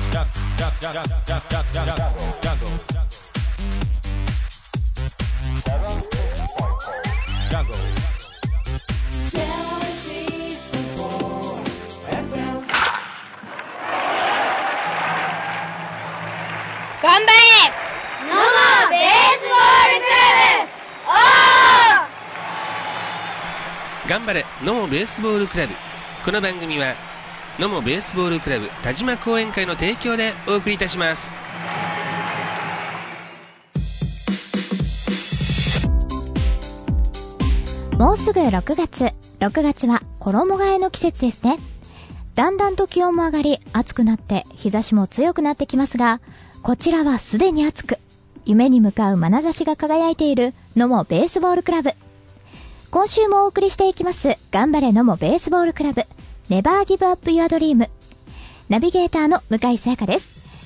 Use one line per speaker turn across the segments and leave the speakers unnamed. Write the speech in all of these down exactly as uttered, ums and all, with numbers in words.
頑張れノモベースボールクラブおー
頑張れ野茂ベースボールクラブ。この番組は野茂ベースボールクラブ田島講演会の提供でお送りいたします。
もうすぐろくがつ。ろくがつは衣替えの季節ですね。だんだんと気温も上がり暑くなって日差しも強くなってきますが、こちらはすでに暑く夢に向かう眼差しが輝いている野茂ベースボールクラブ。今週もお送りしていきます頑張れ野茂ベースボールクラブネバーギブアップユアドリーム。ナビゲーターの向井さやかです。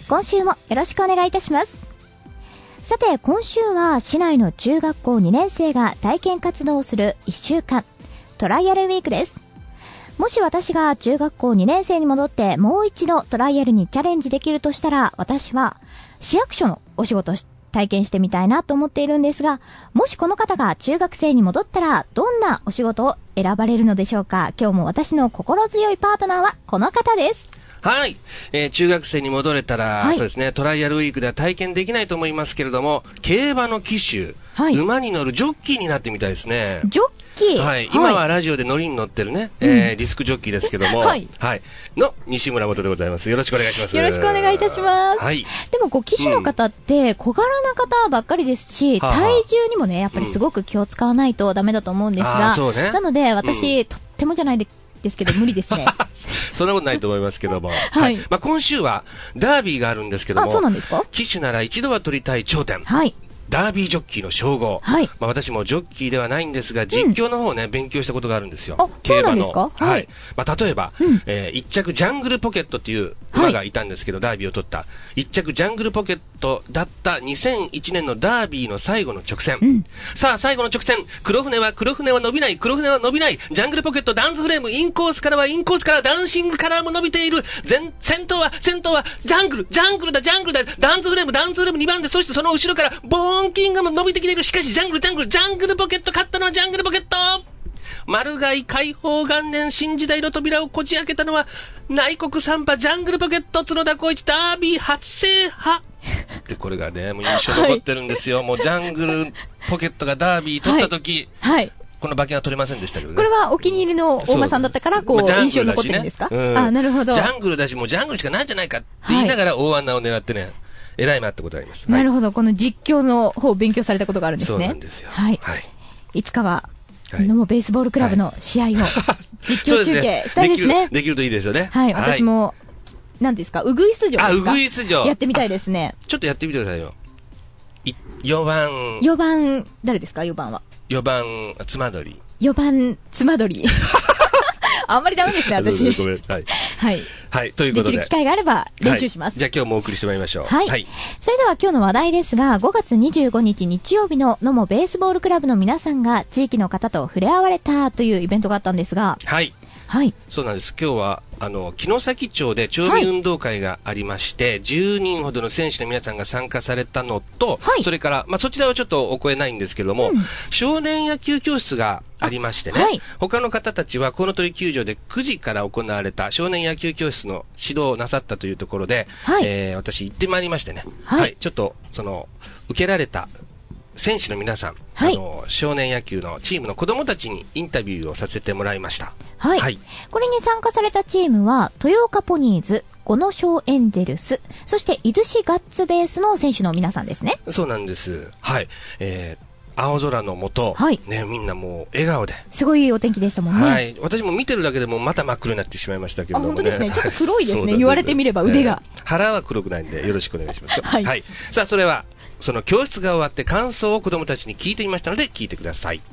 今週もよろしくお願いいたします。さて今週は市内の中学校にねん生が体験活動をするいっしゅうかんトライアルウィークです。もし私が中学校にねん生に戻ってもう一度トライアルにチャレンジできるとしたら、私は市役所のお仕事を体験してみたいなと思っているんですが、もしこの方が中学生に戻ったらどんなお仕事を選ばれるのでしょうか。今日も私の心強いパートナーはこの方です。
はい、えー、中学生に戻れたら、
はい、
そうですね、トライアルウィークでは体験できないと思いますけれども、競馬の騎手、
はい、
馬に乗るジョッキーになってみたいですね。
ジョッキー、
はい、今はラジオで乗りに乗ってるね、うん、えー、ディスクジョッキーですけども、はい、はい、の西村元でございます。よろしくお願いします。
よろしくお願いいたします。
はい。
でもこう騎手の方って小柄な方ばっかりですし、うん、体重にもねやっぱりすごく気を使わないとダメだと思うんですが、うん、そうね、なので私、うん、とってもじゃないですけど無理ですね。
そんなことないと思いますけども、
はい、
まあ、今週はダービーがあるんですけども、
あ、そうなんですか。
騎手なら一度は取りたい頂点、
はい、
ダービージョッキーの称号、はい、まあ、私もジョッキーではないんですが実況の方をね、うん、勉強したことがあるんですよ。
あ、そうなんですか。
はい、まあ、例えば、うん、えー、一着ジャングルポケットっていう馬がいたんですけど、はい、ダービーを取った一着ジャングルポケットだったにせんいちねんのダービーの最後の直線、うん、さあ最後の直線、黒船は黒船は伸びない、黒船は伸びない、ジャングルポケットダンスフレーム、インコースからはインコースからダンシングカラーも伸びている、前先頭は先頭はジャングルジャングルだジャングルだ、ダンスフレームダンスフレームにばんで、そしてその後ろからボーンキングも伸びてきている。しかしジャングルジャングルジャングルポケット、勝ったのはジャングルポケット。丸貝解放元年新時代の扉をこじ開けたのは内国三馬ジャングルポケット、角田光一ダービー初制覇で、これがねもう印象残ってるんですよ。はい、もうジャングルポケットがダービー取った時、はいはい、この馬券は取れませんでしたけどね。
これはお気に入りの大馬さんだったからこう、まあ、印象残ってるんですか。うん、あ、なるほど。
ジャングルだしもうジャングルしかないんじゃないかって言いながら大穴を狙ってね、えらいなってことがあります。
なるほど、はい、この実況の方を勉強されたことがあるんですね。
そうなんですよ。
はい。はい、いつかは、はい、野茂ベースボールクラブの試合を実況中継したいですね。
できる、できるといいですよね。
はい、はい、私も、何ですか、ウグイス嬢ですか。
あ、ウグイス嬢。
やってみたいですね。
ちょっとやってみてくださいよ。よばん。
よばん、誰ですか、よばんは。
よばん、つまどり。
よばん、つまどり。あんまりダメですね、私。
ごめん。はい。
はい。
はい。ということで。
できる機会があれば練習します。
はい、じゃあ今日もお送りしてまいりましょう。
はい。はい、それでは今日の話題ですが、ごがつにじゅうごにち日曜日の野茂ベースボールクラブの皆さんが地域の方と触れ合われたというイベントがあったんですが。
はい。はい。そうなんです。今日は、あの、城崎町で町民運動会がありまして、はい、じゅうにんほどの選手の皆さんが参加されたのと、はい、それから、まあ、そちらはちょっとお声ないんですけれども、うん、少年野球教室がありましてね、はい、他の方たちはコウノトリ球場でくじから行われた少年野球教室の指導をなさったというところで、はい、えー、私行ってまいりましてね、はい、はい、ちょっと、その、受けられた、選手の皆さん、はい、あの少年野球のチームの子供たちにインタビューをさせてもらいました。
はい。はい、これに参加されたチームは、豊岡ポニーズ、五ノ商エンゼルス、そして伊豆市ガッツベースの選手の皆さんですね。
そうなんです。はい。えー、青空の下、はい、ね、みんなもう笑顔で。
すごいお天気でしたもんね。
はい。私も見てるだけでもまた真っ黒になってしまいましたけれどもね。
あ、本当ですね。ちょっと黒いですね。言われてみれば腕が。
えー、腹は黒くないんでよろしくお願いします。はい。はい。さあ、それは、その教室が終わって感想を子供たちに聞いてみましたので聞いてください。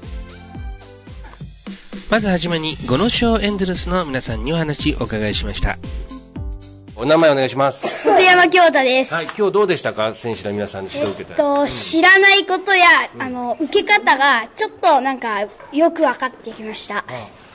まずはじめに五ノ商エンゼルスの皆さんにお話お伺いしました。お名前お願いします。
福山京太です。
はい、今日どうでしたか、選手の皆さんに指導を受けた。
えっと、知らないことや、うん、あの受け方がちょっとなんかよく分かってきました。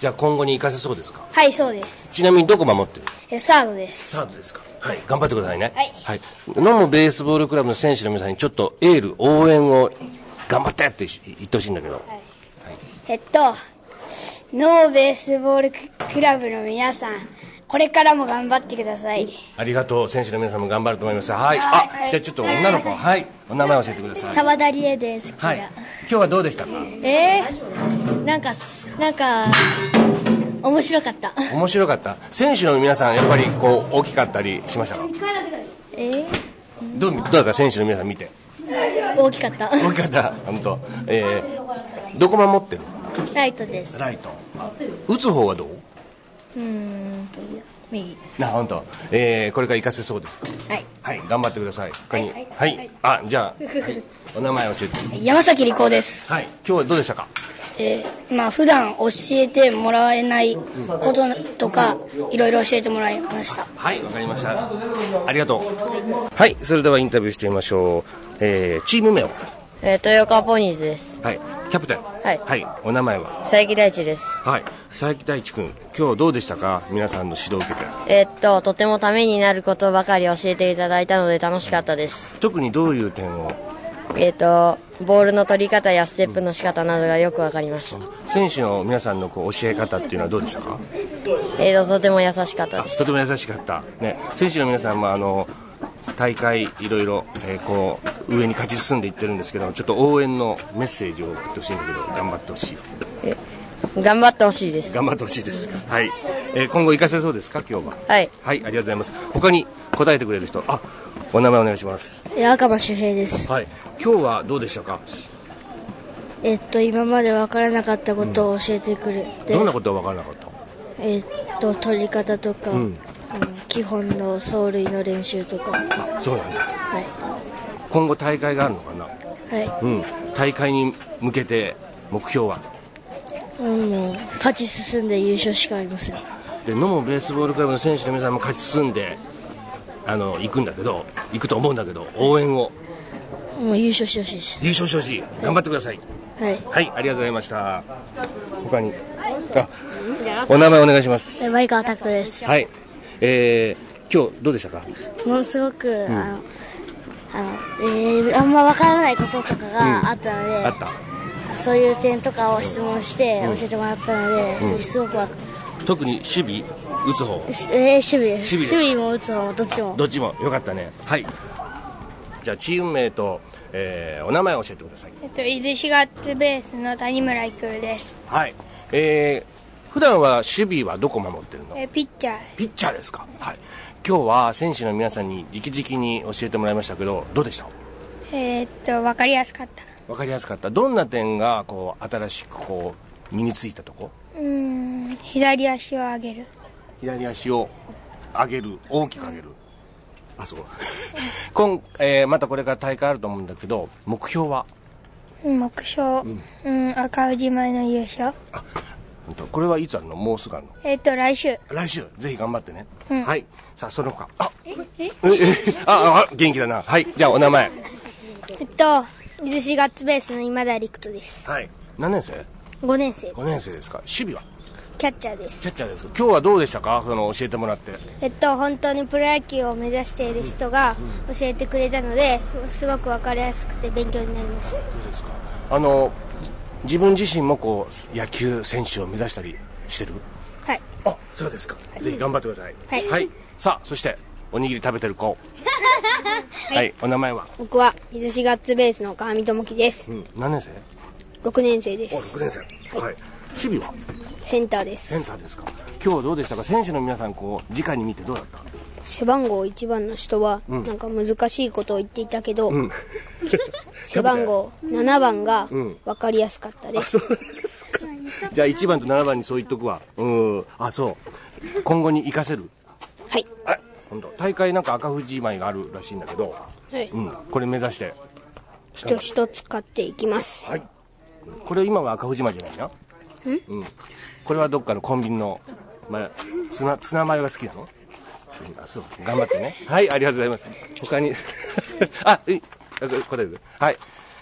じゃあ今後に活かせそうですか？
はい、そうです。
ちなみにどこ守ってる？
え、サードです。
サードですか？はい。頑張ってくださいね。
はい。
はい。野茂ベースボールクラブの選手の皆さんにちょっとエール、応援を頑張ってって言ってほしいんだけど。はい。はい、
えっと、野茂ベースボールクラブの皆さん、これからも頑張ってください。
ありがとう。選手の皆さんも頑張ると思います。はい。あ、はい、じゃあちょっと女の子、はい。お名前教えてください。
沢田理恵です。
はい。今日はどうでしたか？
えー、なんか、なんか、面白かった。
面白かった。選手の皆さん、やっぱりこう、大きかったりしましたか？
えー、
どう、どうだか選手の皆さん見て。
大きかった。
大きかった。本当。えー、どこ守ってる？
ライトです。
ライト。打つ方はどう？
うーん、右。
な、本当。えー、これから活かせそうですか？
はい。
はい、頑張ってください。他に。はい。はいはい、あ、じゃあ、はい、お名前教えて。
山崎理子です。
はい。今日はどうでしたか？
えー、まあ普段教えてもらえないこととか、いろいろ教えてもらいました。
はい、わかりました。ありがとう。はい、それではインタビューしてみましょう。えー、チーム名を。
えー、豊川ポニーズです。
はい。キャプテン。
はい。
はい。お名前は？
佐伯大地です。
はい。佐伯大地君、今日どうでしたか？皆さんの指導を受けて。
えー、っと、とてもためになることばかり教えていただいたので楽しかったです。
特にどういう点を？
えー、っと、ボールの取り方やステップの仕方などがよくわかりました。
選手の皆さんのこう教え方っていうのはどうでしたか？
えー、っと、とても優しかったです。
とても優しかった。ね。選手の皆さんもあの、大会いろいろ、えー、こう上に勝ち進んでいってるんですけど、ちょっと応援のメッセージを送ってほしいんだけど、頑張ってほしい。
え頑張ってほしいです。
頑張ってほしいです。はい。えー、今後活かせそうですか？今日は。
はい。
はい、ありがとうございます。他に答えてくれる人、あ、お名前お願いします。
赤間周平です。
はい。今日はどうでしたか？
えっと今まで分からなかったことを教えてくれて、
うん、どんなことが分からなかった？
えっと取り方とか、うんうん、基本の走塁の練習とか。
そうなんだ。
はい。
今後大会があるのかな？
はい。
うん。大会に向けて目標は？
うん、もう勝ち進んで優勝しかありません。
で、野茂ベースボールクラブの選手の皆さんも勝ち進んであの行くんだけど、行くと思うんだけど、応援を
もう優勝してほしいです。
優勝してほしい。頑張ってください。
はい。
はい、ありがとうございました。他に、あ、お名前お願いします。
前川拓人です。
はい。えー、今日どうでしたか？
ものすごく、うん、あの、あの、えー、あんま分からないこととかがあったので、うん、
あった。
そういう点とかを質問して教えてもらったので、うん、すごくわ
特に守備打つ方、
えー、守備です。
守備です。
守備も打つ方もどっちも
どっちもよかったね。はい。じゃあチーム名と、えー、お名前を教えてください。
えっと伊豆四月ベースの谷村育です。
はい。えー、普段は守備はどこ守ってるの？
えー、ピッチャー。
ピッチャーですか。はい。今日は選手の皆さんに直々に教えてもらいましたけど、どうでした？
えー、っと分かりやすかった。
分かりやすかった。どんな点がこう新しくこう身についたとこ？
うーん、左足を上げる。
左足を上げる、大きく上げる。あ、そう。今、えー、またこれから大会あると思うんだけど、目標は？
目標、うん、うん、赤富士前の優勝。
あ、本当。これはいつあるの？もうすぐあるの？
えー、っと来週。
来週、ぜひ頑張ってね。
うん、
はい。さあ、その他。あ、え、え、え、あ、あ、元気だな。はい。じゃあお名前。
えっと。伊豆四月ベースの今田陸斗です。
はい。何年生？
ごねん生。
ごねん生ですか。守備は？
キャッチャーです。
キャッチャーですか。今日はどうでしたか？その教えてもらって。
えっと本当にプロ野球を目指している人が教えてくれたので、すごく分かりやすくて勉強になりました。
そうですか。あの自分自身もこう野球選手を目指したりしてる？
はい。
あ、そうですか。はい、ぜひ頑張ってください。
はい。
はい。さあ、そしておにぎり食べてる子。はい、はい、お名前は？
僕は伊豆四月ベースの川見智樹です。
うん、何年生？
ろくねん生です。
ろくねん生。はい。はい、守備は？
センターです。
センターですか。今日はどうでしたか？選手の皆さんこう直に見てどうだった？
背番号いちばんの人は、うん、なんか難しいことを言っていたけど、うん、背番号ななばんが分かりやすかったです。うん、
じゃあいちばんとななばんにそう言っとくわ。うん。あ、そう。今後に活かせる？
はい。
あ、本当。大会なんか赤富士米があるらしいんだけど、
はい。
うん。これ目指して
一つ一つ買っていきます。
はい。これ今は赤富士米じゃないな。うん。これはどっかのコンビニの、まあ、ツナ、ツナマヨが好きなの？うん、あ、そう。頑張ってね。はい、ありがとうございます。他に、あ、いい、答えて。はい。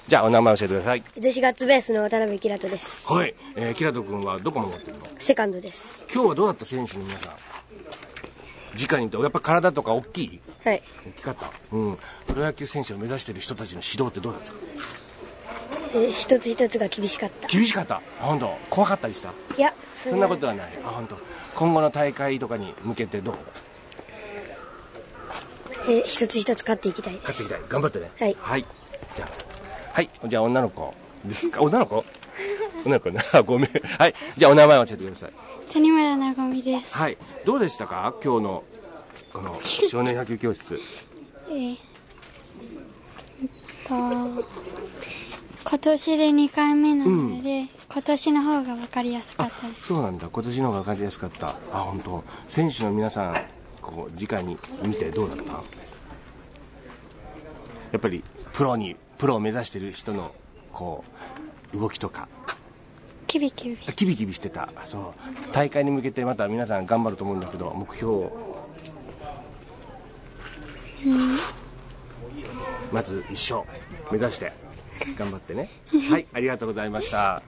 じゃあお名前教えてください。
伊豆市ガッツベースの渡辺キラトです。
はい、えー、キラト君はどこ守ってるの？
セカンドです。
今日はどうだった選手の皆さん？直に言ってやっぱ体とか大きい？
はい。
大きかった。うん。プロ野球選手を目指している人たちの指導ってどうだったか？
えー、一つ一つが厳しかった。
厳しかった。あ、本当。怖かったりした？
いや、
そんなことはない。あ、本当。今後の大会とかに向けてどう？
えー、一つ一つ勝っていきたいです。
勝っていきたい。頑張ってね。
はい。
はい。じゃあ、はい。じゃあ女の子ですか？女の子？女の子な。ごめん。はい。じゃあお名前を教えてください。
谷村なごみです。
はい。どうでしたか？今日のこの少年野球教室。
えー、えっと今年でにかいめなので、うん、今年の方が分かりやすかったです。
そうなんだ。今年の方が分かりやすかった。あ、本当。選手の皆さんこう直に見てどうだった？やっぱりプロにプロを目指している人のこう動きとか
キビキビ
キビキビしてた。そう大会に向けてまた皆さん頑張ると思うんだけど目標を、うん、まず一勝目指して頑張ってね。はい、ありがとうございました。はい、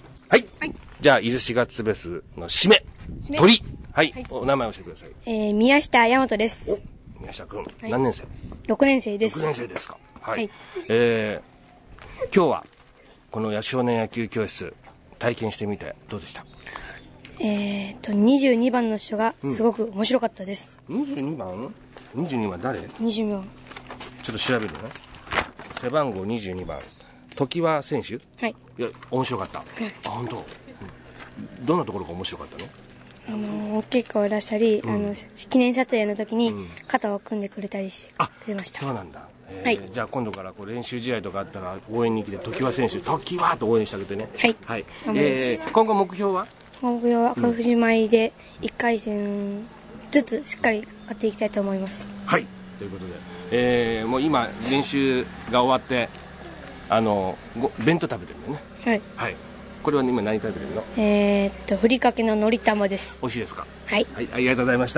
はい、じゃあ伊豆市ガッツベースの締め鳥、はい、はい、お名前を教えてください。
えー、宮下大和です。
お、宮下君、はい、何年生？
ろくねん生です。
ろくねん生ですか。はい、はい、えー、今日はこの少年野球教室体験してみてどうでした？
えーとにじゅうにばんの人がすごく面白かったです。
うん、にじゅうにばん？にじゅうにばん誰？
にじゅうにばん
ちょっと調べるね。背番号にじゅうにばん常盤選手。
はい。
いや面白かった。はい、あ、本当。どんなところが面白かったの？
あの大きい声を出したり、うん、あの記念撮影の時に肩を組んでくれたりしてくれました。
そうなんだ。えー
はい、
じゃあ今度からこう練習試合とかあったら応援に来て常盤選手常盤と応援してあげてね。
はい、
はい、えー、今後目標は？
目標は赤富士米でいっかい戦ずつしっかり勝っていきたいと思います。
はい、ということで、えー、もう今練習が終わってあのご弁当食べてるのね。
はい、
はい、これは今何食べてるの？
えー、っとふりかけののり玉です。
美味しいですか？
はい、
はい、ありがとうございました。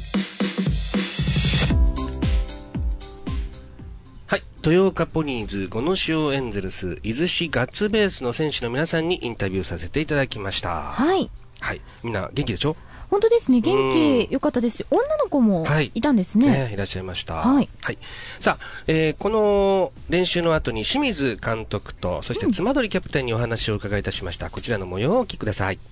はい、豊岡ポニーズ五の塩エンゼルス伊豆市ガッツベースの選手の皆さんにインタビューさせていただきました。
はい、
はい、みんな元気でしょ？
本当ですね、元気良かったですし、女の子もいたんですね。
はいね、いらっしゃいました。
はい。
はい、さあ、えー、この練習の後に清水監督と、そして妻鳥キャプテンにお話を伺いいたしました。こちらの模様をお聞きください。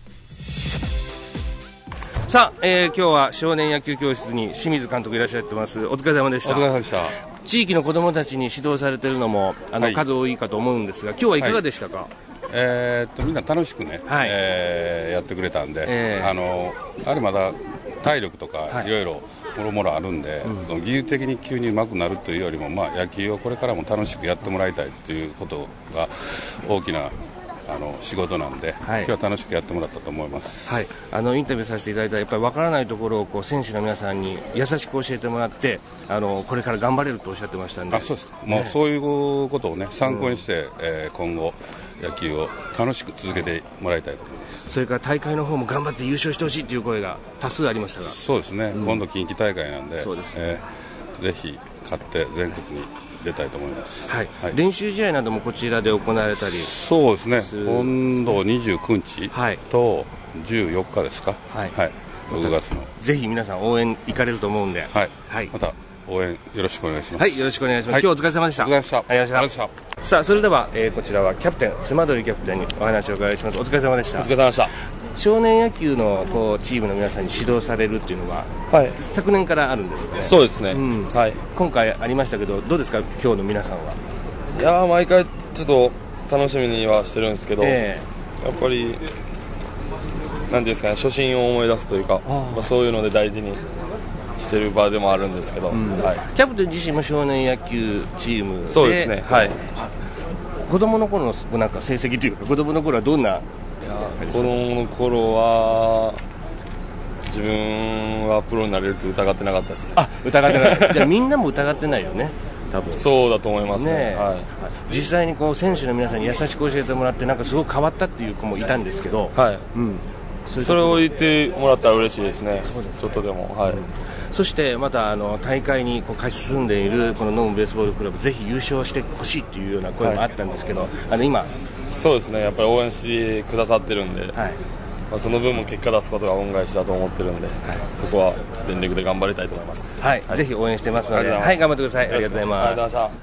さあ、えー、今日は少年野球教室に清水監督いらっしゃってます。お疲れ様でした。
お疲れ様でした。
地域の子どもたちに指導されているのもあの、はい、数多いかと思うんですが、今日はいかがでしたか？はい、
えー、っとみんな楽しくね、はい、えー、やってくれたんで、えー、あのあれまだ体力とかいろいろもろもろあるんで、うん、技術的に急に上手くなるというよりも、まあ、野球をこれからも楽しくやってもらいたいということが大きなあの仕事なんで、はい、今日は楽しくやってもらったと思います。
はい、あのインタビューさせていただいたやっぱり分からないところをこう選手の皆さんに優しく教えてもらってあのこれから頑張れるとおっしゃってましたんで。
あ、そうですか。もうそういうことをね参考にして、うん、えー、今後野球を楽しく続けてもらいたいと思います。
それから大会の方も頑張って優勝してほしいという声が多数ありましたが。
そうですね、うん、今度近畿大会なんで、
そうですね、
えー、ぜひ勝って全国に出たいと思います。
はいはい、練習試合などもこちらで行われたり。
そうですね、今度にじゅうくにちとじゅうよっかですか。はい、はい、ろくがつの
ぜひ皆さん応援行かれると思うんで、
はいはい、また応援よろしくお願いします。
はい、よろしくお願いします。はい、今日お疲れ様でした。
お疲れ様でした。
ありがとうございました。さあ、それでは、えー、こちらはキャプテン妻鳥キャプテンにお話をお伺いします。お疲れ様でした。
お疲れ様でした。
少年野球のこうチームの皆さんに指導されるっていうのは、はい、昨年からあるんですね。
そうですね、うん、はい、
今回ありましたけどどうですか今日の皆さんは。
いやー毎回ちょっと楽しみにはしてるんですけど、えー、やっぱりなんていうんですかね、初心を思い出すというか、まあ、そういうので大事にしてる場でもあるんですけど、うん、はい、
キャプテン自身も少年野球チームで。
そうですね、はい、
子供の頃のなんか成績というか子供の頃はどんな。
子供の頃は自分はプロになれると疑ってなかったですね。
あ、疑ってないじゃあみんなも疑ってないよね多分。
そうだと思いますね。ね、はい、
実際にこう選手の皆さんに優しく教えてもらってなんかすごく変わったっていう子もいたんですけど、はい、うん、
そ, それを言ってもらったら嬉しいですね。そうですね、ちょっとでも、はい。うん、
そしてまたあの大会にこう勝ち進んでいるこのノームベースボールクラブ、ぜひ優勝してほしいというような声もあったんですけど、はい、あの今
そうですね、やっぱり応援してくださってるんで、はい、まあ、その分も結果出すことが恩返しだと思ってるんで、はい、そこは全力で頑張りたいと思います。
はい、はい、ぜひ応援してますので、はい、頑張ってください。ありがとうございます。
ありがとうございました。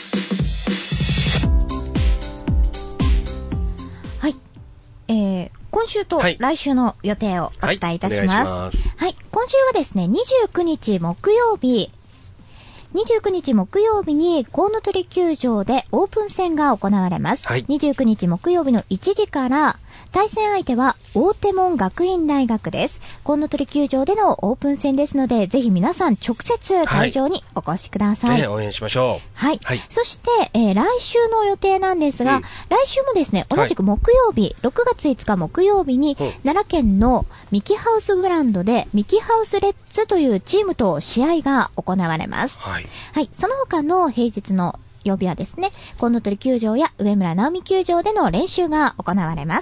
はい、えー、今週と来週の予定をお伝えいたします。はい、はい、はい、今週はですね、にじゅうくにち木曜日、にじゅうくにち木曜日にコウノトリ球場でオープン戦が行われます。はい、にじゅうくにち木曜日のいちじから対戦相手は大手門学院大学です。コウノトリ球場でのオープン戦ですので、ぜひ皆さん直接会場にお越しください。はい、
ね、応援しましょう。
はい。はい、そして、えー、来週の予定なんですが、うん、来週もですね、同じく木曜日、はい、ろくがついつか木曜日に、うん、奈良県のミキハウスグラウンドでミキハウスレッツというチームと試合が行われます。はい。はい。その他の平日の曜日はですね、コウノトリ球場や上村直美球場での練習が行われます。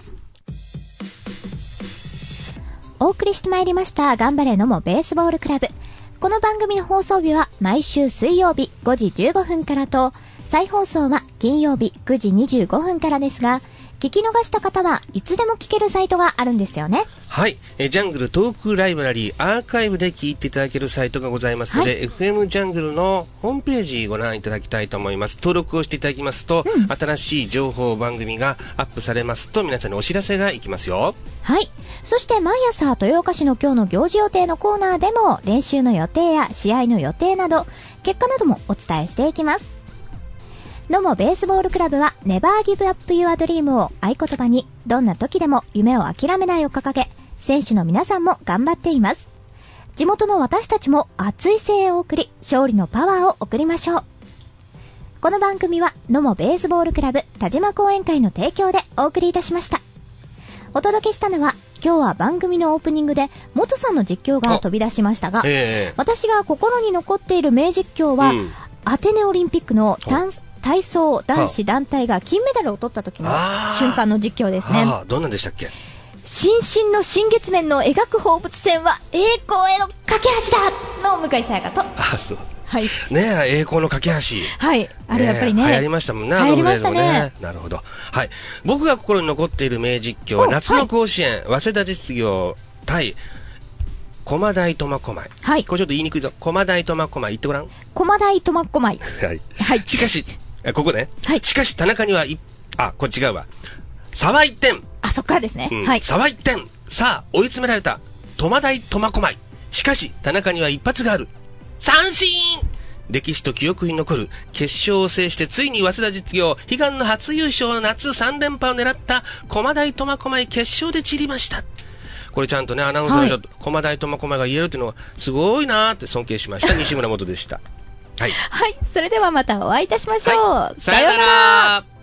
お送りしてまいりました頑張れのもベースボールクラブ。この番組の放送日は毎週水曜日ごじじゅうごふんからと、再放送は金曜日くじにじゅうごふんからですが、聞き逃した方はいつでも聞けるサイトがあるんですよね。
はい、えジャングルトークライブラリーアーカイブで聞いていただけるサイトがございますので、はい、エフエム ジャングルのホームページご覧いただきたいと思います。登録をしていただきますと、うん、新しい情報番組がアップされますと皆さんにお知らせがいきますよ。
はい。そして毎朝豊岡市の今日の行事予定のコーナーでも練習の予定や試合の予定など結果などもお伝えしていきます。のもベースボールクラブは Never Give Up Your Dream を合言葉に、どんな時でも夢を諦めないを掲げ、選手の皆さんも頑張っています。地元の私たちも熱い声援を送り、勝利のパワーを送りましょう。この番組はのもベースボールクラブ田島講演会の提供でお送りいたしました。お届けしたのは、今日は番組のオープニングで元さんの実況が飛び出しましたが、えー、私が心に残っている名実況は、うん、アテネオリンピックのダンス体操男子団体が金メダルを取った時の瞬間の実況ですね。
あ、どんなんでしたっけ。
新進の新月面の描く放物線は栄光への架け橋だの向井沙耶香と、
あ、そう、
はい、
ねえ、栄光の架け橋、
はい、あれやっぱりね、
流行りましたもんね。
流行りましたね。
なるほど。はい、僕が心に残っている名実況は夏の甲子園、はい、早稲田実業対駒大苫小牧。はい。これちょっと言いにくいぞ。駒大苫小牧言ってごらん。
駒大苫小牧。
はい。はい。しかし、ここね。はい。しかし田中にはい、あ、これ違うわ。差はいってん。
あ、そっからですね。
うん、
はい。
差はいってん。さあ、追い詰められた駒大苫小牧。しかし、田中には一発がある。三振。歴史と記憶に残る決勝を制してついに早稲田実業悲願の初優勝、夏さん連覇を狙った駒大苫小牧決勝で散りました。これちゃんとね、アナウンサーの人、はい、駒大苫小牧が言えるっていうのはすごいなーって尊敬しました。西村元でした。はい。
はい。それではまたお会いいたしましょう。
はい、さようなら。